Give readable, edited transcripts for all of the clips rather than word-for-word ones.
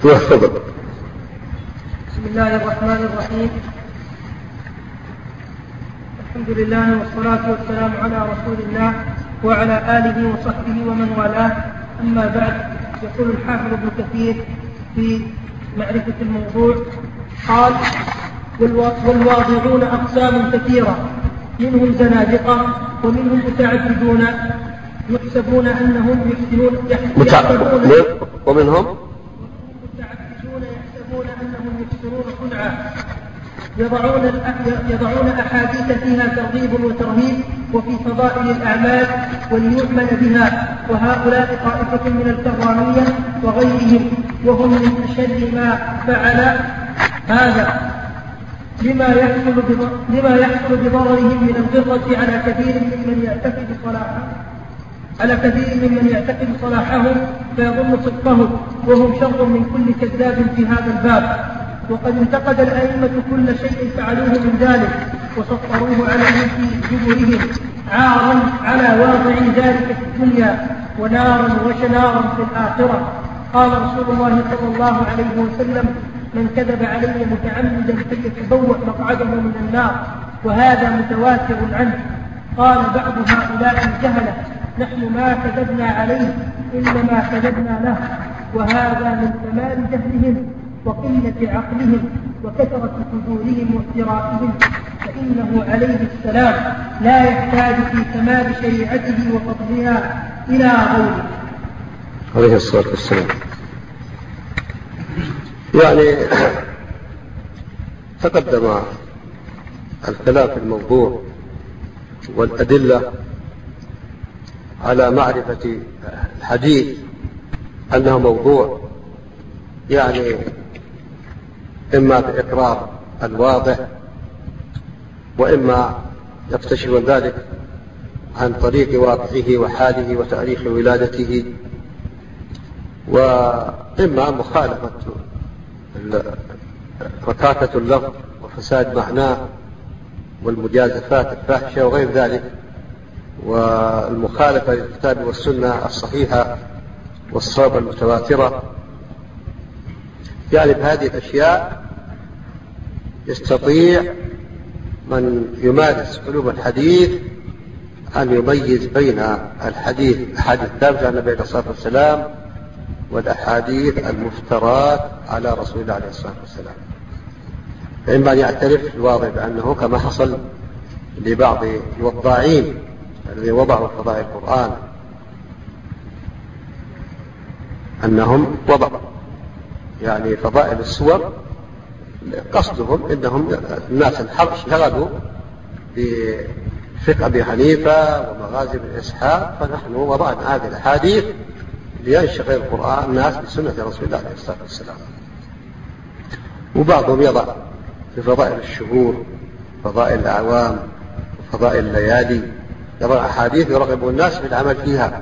تفضل. بسم الله الرحمن الرحيم. الحمد لله والصلاة والسلام على رسول الله وعلى آله وصحبه ومن والاه. أما بعد، يقول الحافظ ابن كثير في معرفة الموضوع قال: والواضعون أقسام كثيرة، منهم زنادقة ومنهم متعبدون يحسبون أنهم يحسنون ومنهم متعبدون يحسبون أنهم يحسنون صنعا، يضعون أحاديث فيها ترغيب وترهيب وفي فضائل الأعمال وليؤمن بها، وهؤلاء طائفة من الكرامية وغيرهم، وهم من أشد ما فعل هذا لما يحصل بضررهم من الغرة على كثير ممن يعتقد صلاحهم فيظن صدقه، وهم شر من كل كذاب في هذا الباب. وقد انتقد الأئمة كل شيء فعلوه من ذلك وسطروه عليه في جبرهم، عارا على واضع ذلك في الدنيا ونارا وشنارا في الآخرة. قال رسول الله صلى الله عليه وسلم: من كذب علي متعمدا فليتبوأ مقعده من النار، وهذا متواتر عنه. قال بعض هؤلاء الجهلة: نحن ما كذبنا عليه إنما كذبنا له، وهذا من كمال جهلهم وقلة عقلهم وكثرة فجورهم وافترائهم، فإنه عليه السلام لا يحتاج في كمال شريعته وفضلها إلى غيره عليه الصلاة والسلام. يعني تقدم الكلام في الموضوع والأدلة على معرفة الحديث أنه موضوع، يعني إما بإقرار الواضح، وإما يكتشف ذلك عن طريق واقعه وحاله وتاريخ ولادته، وإما مخالفة ركاكة اللفظ وفساد معناه والمجازفات الفاحشة وغير ذلك، والمخالفة للكتاب والسنة الصحيحة والصواب المتواترة. يعني بهذه الأشياء يستطيع من يمارس علوم الحديث أن يميز بين الحديث الثابتة عن النبي عليه الصلاة والسلام والأحاديث المفترات على رسول الله عليه الصلاة والسلام. فإما أن يعترف الواضح بأنه كما حصل لبعض الوضاعين الذين وضعوا فضائل القرآن، أنهم وضعوا يعني فضائل السور قصدهم إنهم الناس انشغلوا بفقه أبي حنيفة ومغازي بن إسحاق، فنحن وضعنا هذه الأحاديث لينشغل القرآن الناس بسنة رسول الله عليه الصلاة والسلام. وبعضهم يضع في فضائل الشهور، فضائل الأعوام، فضائل الليالي، يضع أحاديث يرغب الناس في العمل فيها،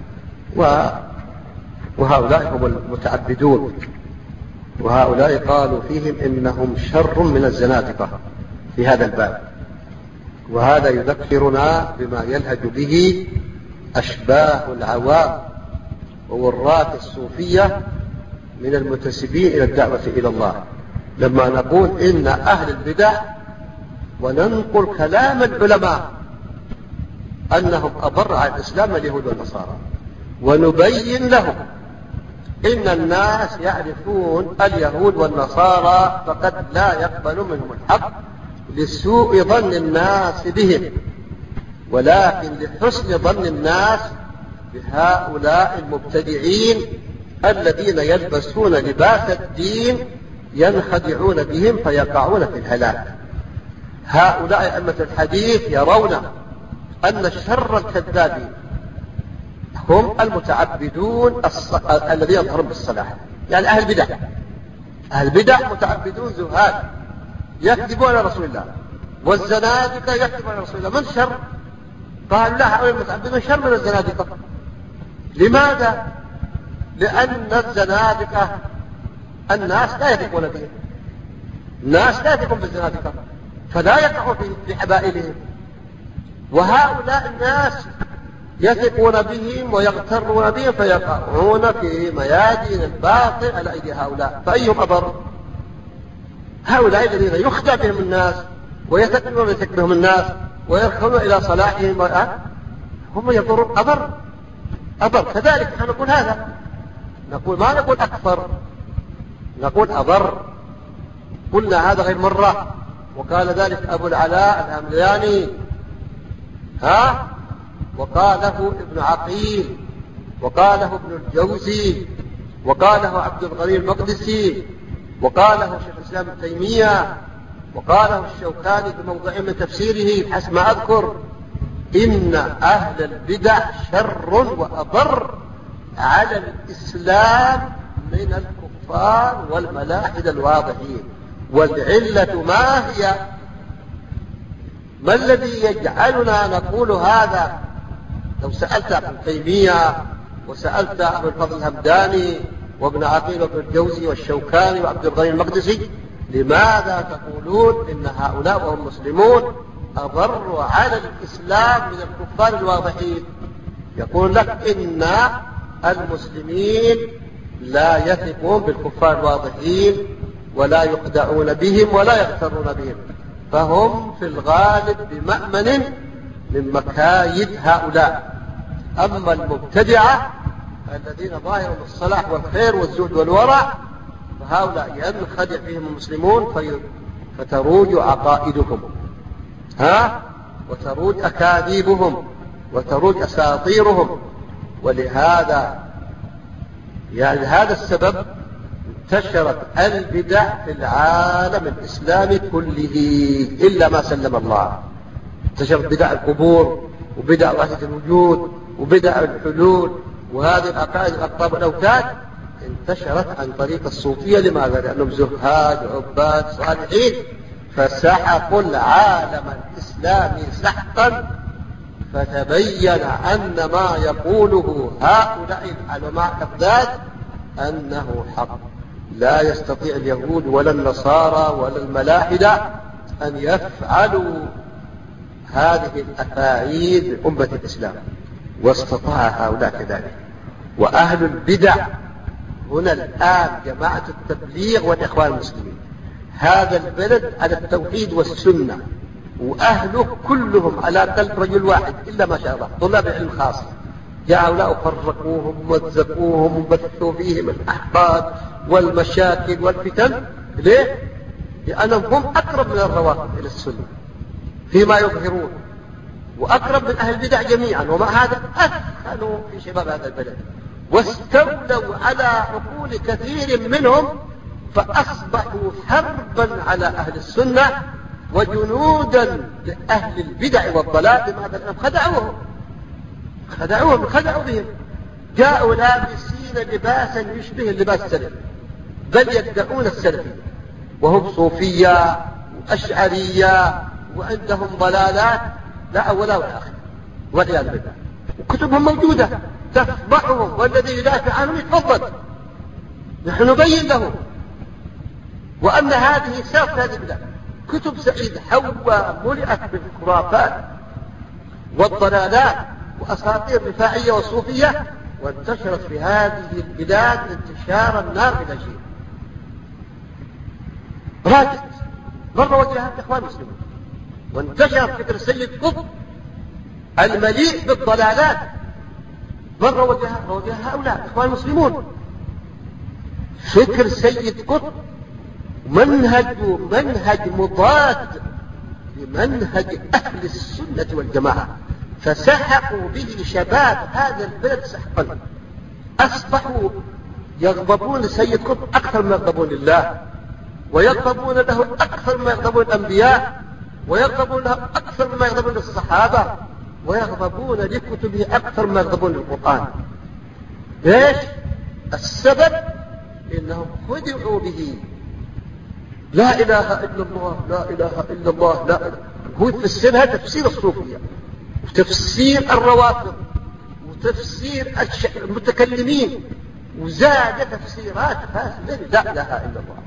وهؤلاء هم المتعبدون، وهؤلاء قالوا فيهم إنهم شر من الزنادقة في هذا الباب. وهذا يذكرنا بما يلهج به أشباه العوام ووراث الصوفية من المنتسبين إلى الدعوة إلى الله، لما نقول إن أهل البدع وننقل كلام العلماء أنهم أضر على الإسلام اليهود والنصارى، ونبين لهم إن الناس يعرفون اليهود والنصارى فقد لا يقبل منهم الحق لسوء ظن الناس بهم، ولكن لحسن ظن الناس بهؤلاء المبتدعين الذين يلبسون لباس الدين ينخدعون بهم فيقعون في الهلاك. هؤلاء أئمة الحديث يرون أن شر الكذابين هم المتعبدون الذين يظهرون بالصلاح، يعني أهل البدع. أهل البدع متعبدون زهاد يكذبون على رسول الله، والزنادقة يكذبون على رسول الله. من شر؟ قال لا، هؤلاء المتعبدون شر من الزنادقة. لماذا؟ لأن الزنادقة الناس لا يثقون بهم، الناس لا يثقون بالزنادقة فلا يقعوا في حبائلهم. وهؤلاء الناس يثقون بهم ويغترون بهم فيقعون في ميادين الباطل على أيدي هؤلاء. فأيهم أضر؟ هؤلاء الذين يخدع بهم الناس ويثق بهم الناس ويركنون إلى صلاحهم هم يضرون أضر. كذلك نحن نقول هذا، نقول ما نقول أكثر، نقول أضر. قلنا هذا غير مرة، وقال ذلك أبو العلاء الهمداني وقاله ابن عقيل، وقاله ابن الجوزي، وقاله عبد الغني المقدسي، وقاله شيخ الإسلام ابن تيمية، وقاله الشوكاني في موضع من تفسيره حسب ما أذكر: إن أهل البدع شر وأضر على الإسلام من الكفار والملاحدة الواضحين. والعلة ما هي؟ ما الذي يجعلنا نقول هذا؟ لو سألت ابن تيمية وسألت أبو الفضل الهمداني وابن عقيل وابن الجوزي والشوكاني وعبد الغني المقدسي: لماذا تقولون إن هؤلاء وهم مسلمون أضروا على الإسلام من الكفار الواضحين؟ يقول لك إن المسلمين لا يثقون بالكفار الواضحين ولا يخدعون بهم ولا يغترون بهم، فهم في الغالب بمأمن من مكايد هؤلاء. أما المبتدعة الذين ظاهرهم الصلاح والخير والزهد والورع فهؤلاء ينخدع بهم المسلمون فتروج عقائدهم وتروج أكاذيبهم وتروج أساطيرهم. ولهذا هذا السبب انتشرت البدع في العالم الإسلامي كله إلا ما سلم الله. انتشرت بدع القبور وبدع وحدة الوجود وبدع الحلول، وهذه العقائد الأقطاب والأوتاد انتشرت عن طريق الصوفية. لماذا؟ لأنهم زهاد عباد صالحين فسحقوا العالم الإسلامي سحقا، فتبين أن ما يقوله هؤلاء العلماء الأقداد أنه حق. لا يستطيع اليهود ولا النصارى ولا الملاحدة أن يفعلوا هذه الأفاعيل أمة الإسلام، واستطاع هؤلاء كذلك. وأهل البدع هنا الآن جماعة التبليغ والإخوان المسلمين، هذا البلد على التوحيد والسنة، وأهله كلهم على قلب رجل واحد إلا ما شاء الله طلاب العلم خاصة. جاء هؤلاء فرقوهم ومزقوهم وبثوا فيهم الأحقاد والمشاكل والفتن. ليه؟ لأنهم هم أقرب من الروافض إلى السنة فيما يظهرون، وأقرب من أهل البدع جميعا، ومع هذا أدخلوا في شباب هذا البلد واستولوا على عقول كثير منهم، فأصبحوا حربا على أهل السنة وجنودا لأهل البدع والضلال. لماذا؟ لأنهم خدعوا بهم. جاءوا لابسين لباسا يشبه اللباس السلفي، بل يدعون السلفية وهم صوفية وأشعرية وعندهم ضلالات لا أول ولا آخر والعياذ بالله، وكتبهم موجودة تفضحهم، والذي يدافع عنهم يتفضل، نحن نبين له وأن هذه ساق هذه البلاد. كتب سعيد حواء ملئت بالخرافات والضلالات وأساطير رفاعية وصوفية، وانتشرت في هذه البلاد انتشار النار بلا شيء. راجت مرة وجهها الإخوان المسلمين، وانتشر فكر سيد قطب المليء بالضلالات، مرة وجهها هؤلاء الإخوان المسلمون. فكر سيد قطب منهج مضاد لمنهج أهل السنة والجماعة، فسحقوا به شباب هذا البلد سحقا. أصبحوا يغضبون لسيد قطب أكثر ما يغضبون لله، ويغضبون له أكثر ما يغضبون الأنبياء، ويغضبون له أكثر ما يغضبون للصحابة، ويغضبون لكتبه أكثر ما يغضبون للقرآن. ليش؟ السبب إنهم خدعوا به. لا إله إلا الله، لا إله إلا الله، لا إله. هو يفسرها تفسير الصوفية وتفسير الروافض وتفسير المتكلمين، وزاد تفسيرات فاسدة. لا إله إلا الله.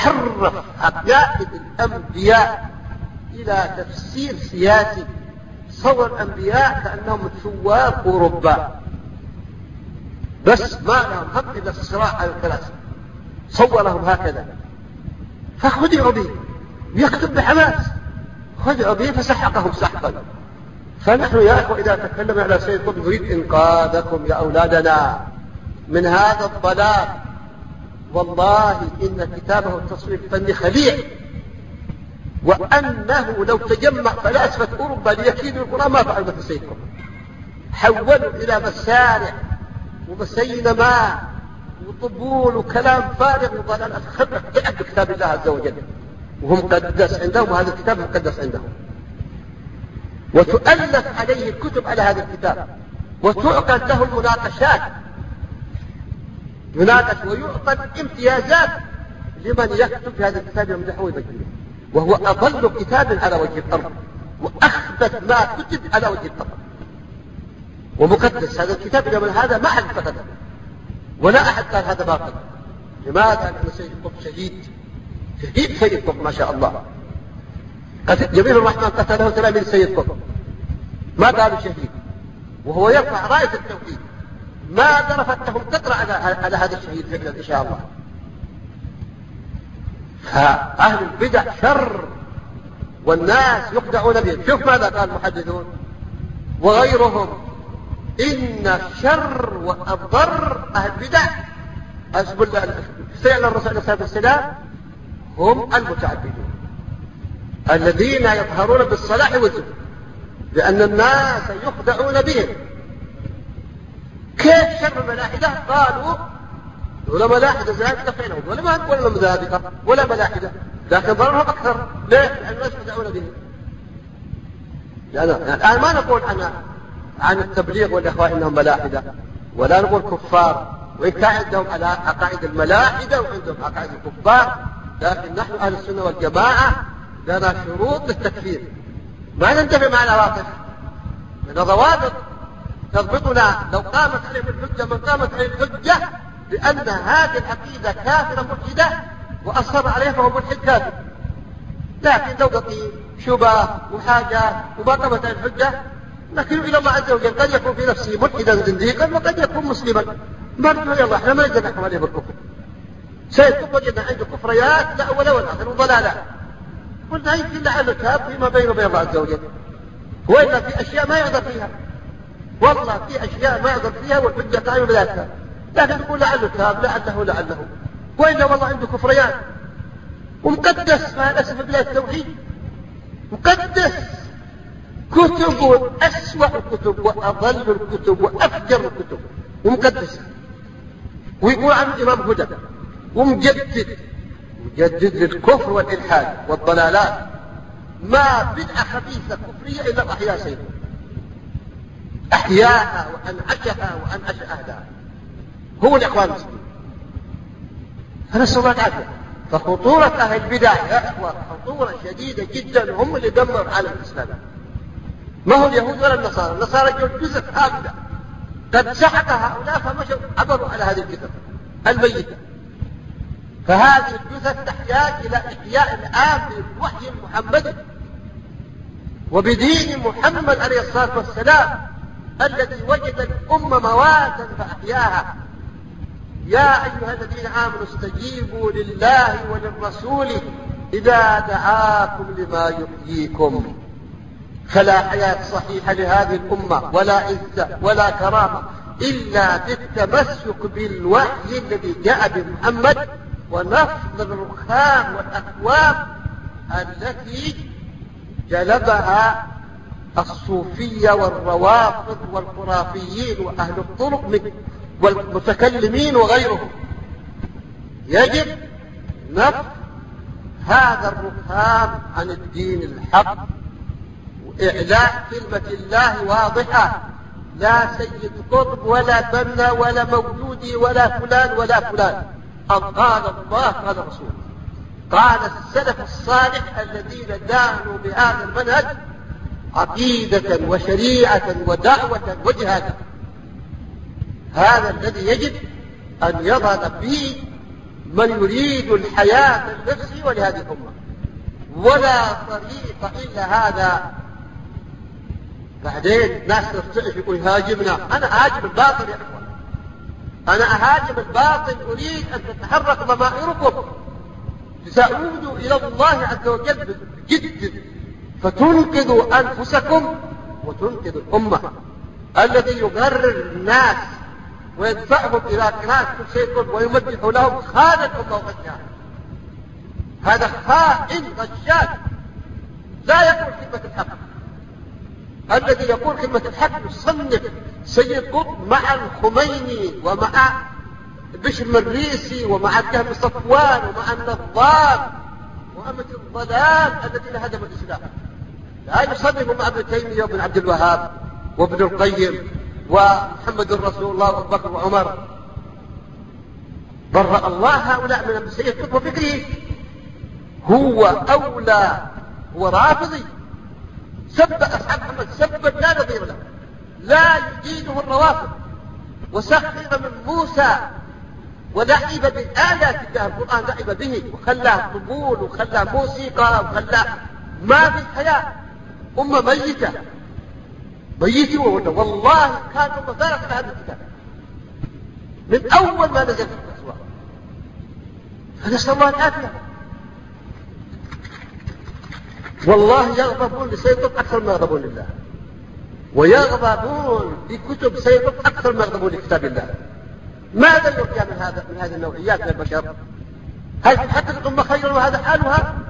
حرف عقائد الأنبياء إلى تفسير سياسي صور الأنبياء كأنهم ثواب وربان، بس ما لهم هم إلا الصراع على الكراسي، صورهم هكذا فخدعوا به، يكتب بحماس، خدعوا به فسحقهم سحقا. فنحن يا أخوة إذا تكلمنا على سيد قطب نريد إنقاذكم يا أولادنا من هذا الضلال. والله إن كتابه التصوير الفني خليع، وأنه لو تجمع فلاسفة أوروبا ليكيدوا القرآن ما فعلوا مثل سيد قطب، حولوا إلى مسارع ومسينمات وطبول وكلام فارغ وضلال. خبرك تعب بكتاب الله عز وجل، وهو مقدس عندهم، وهذا الكتاب مقدس عندهم، وتؤلف عليه الكتب على هذا الكتاب، وتعقد له المناقشات، يناقش ويعطى امتيازات لمن يكتب في هذا الكتاب يمدحه ويبجله، وهو أضل كتاب على وجه الأرض وأخبث ما كتب على وجه الأرض، ومقدس هذا الكتاب. إلى من هذا ما أحد فقده ولا أحد قال هذا باطل. لماذا؟ لأن سيد قطب شهيد، شهيد سيد قطب ما شاء الله. جميل الرحمن قتله تلاميذ سيد قطب، ما قالوا شهيد، وهو يرفع راية التوحيد. ماذا رفضتهم تقرأ على هذا الشهيد فعلا إن شاء الله. فأهل البدع شر والناس يخدعون بهم. شوف ماذا قال المحدثون وغيرهم: إن الشر والضر أهل البدع فعل الرسول عليه الصلاة والسلام هم المتعبدون الذين يظهرون بالصلاح والزهد، لأن الناس يخدعون بهم. كيف شر الملاحدة؟ قالوا ولا ملاحدة زادقة فعلهم، ولا ما نقول لهم زادقة ولا ملاحدة، لكن ضررهم أكثر. ليه؟ لأن الناس يخدعون بهم. الآن ما نقول عن التبليغ والإخوة إنهم ملاحدة، ولا نقول كفار، وإن كان عندهم على عقائد الملاحدة وعندهم عقائد الكفار، لكن نحن أهل السنة والجماعة لنا شروط للتكفير، ما ننتفع مع العواطف، لنا ضوابط تضبطنا. لو قامت عليهم الحجة من قامت عليه الحجة بأن هذه العقيدة كافرة ملحدة وأصر عليها فهو ملحد كافر. لكن لو بقي شبه وحاجة وما قامت عليه الحجة نكل إلى الله عز وجل، قد يكون في نفسه ملحدا زنديقا وقد يكون مسلما، نرجو إلى الله، احنا ما نقدر نحكم عليه بالكفر. سيد قطب وجدنا عنده كفريات لا أول ولا آخر وضلالات، قلنا يمكن لعله تاب فيما بينه وبين الله عز وجل، وإلا في أشياء ما يقدر فيها، والله في أشياء ما يقدر فيها والحجة قائمة بذاتها، لكن نقول لعله تاب لعله، وإلا والله عنده كفريات ومقدس مع الأسف بلاد التوحيد، مقدس كتب أسوأ الكتب وأضل الكتب وأفجر الكتب ومقدسة، ويقول عنه إمام هدى ومجدد للكفر والإلحاد والضلالات. ما بدعة خبيثة كفرية إلا أحياها سيده، أحياها وأنعشها وأنعش أهلها، هو الإخوان المسلمين. فنسأل الله العافية. فخطورة أهل البدع يا إخوة خطورة شديدة جدا، هم اللي دمروا العالم الإسلامي، ما هو اليهود ولا النصارى. النصارى جو الجزء هكذا قد سحق هؤلاء فمشوا عبروا على هذه الجثث الميتة. فهذه الجثث تحتاج إلى إحياء الآن بالوحي المحمدي وبدين محمد عليه الصلاة والسلام الذي وجد الأمة مواتا فأحياها. يا أيها الذين آمنوا استجيبوا لله وللرسول إذا دعاكم لما يحييكم. فلا حياة صحيحة لهذه الأمة ولا عزة ولا كرامة إلا بالتمسك بالوحي الذي جاء بمحمد ونفض الرخام والأكواب التي جلبها الصوفية والروافض والخرافيين وأهل الطرق والمتكلمين وغيرهم. يجب نفض هذا الرخام عن الدين الحق وإعلاء كلمة الله واضحة، لا سيد قطب ولا بنا ولا مولودي ولا فلان ولا فلان. قال الله قال الرسول قال السلف الصالح الذين دانوا بهذا المنهج عقيدة وشريعة ودعوة وجهادا. هذا الذي يجب أن يظهر فيه من يريد الحياة لنفسه ولهذه الأمة، ولا طريق إلا هذا. بعدين ناس ترتعش يقول يهاجمنا. أنا أهاجم الباطل يا أخوان، أنا أهاجم الباطل، أريد أن تتحرك ضمائركم تساعدوا إلى الله عز وجل بجد فتنقذوا أنفسكم وتنقذوا الأمة. الذي يغرر الناس ويدفعهم إلى قناة كل شيء ويمدح لهم خان الأمة وغشاها. هذا خائن غشاش لا يقول كلمة الحق. الذي يقول كلمة الحق يصنف سيد قطب مع الخميني ومع بشر المريسي ومع كهف صفوان ومع النظام وأمة الضلال التي هدم الإسلام. لا يصنف مع ابن تيمية وابن عبد الوهاب وابن القيم ومحمد رسول الله وابو بكر وعمر. برأ الله هؤلاء من سيد قطب وفكره. هو أولى، هو رافضي، سب أصحاب محمد سبا لا نظير له، لا يجيده الروافض، وسخر من موسى ولعب بالآيات الله. القرآن لعب به وخلاه طبول وخلاه موسيقى وخلاه ما في حياة. أمة ميتة ميتة. والله كان أمة فارغة هذا الكتاب من أول ما نزل في الأسواق. فنسأل الله العافية. والله يغضبون لسيطر أكثر ما يغضبون لله، ويغضبون لكتب سيطر أكثر ما يغضبون لكتاب الله. ماذا يرجى من هذه النوعيات من البشر؟ هل تحقق الأمة خيرا وهذا حالها؟